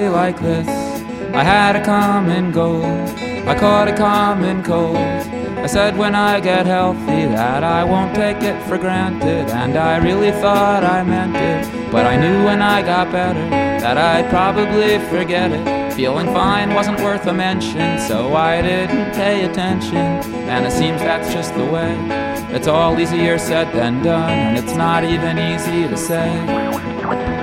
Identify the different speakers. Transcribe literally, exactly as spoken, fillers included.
Speaker 1: like this. I had a common goal, I caught a common cold. I said when I get healthy that I won't take it for granted, and I really thought I meant it, but I knew when I got better that I'd probably forget it. Feeling fine wasn't worth a mention, so I didn't pay attention, and it seems that's just the way. It's all easier said than done, and it's not even easy to say.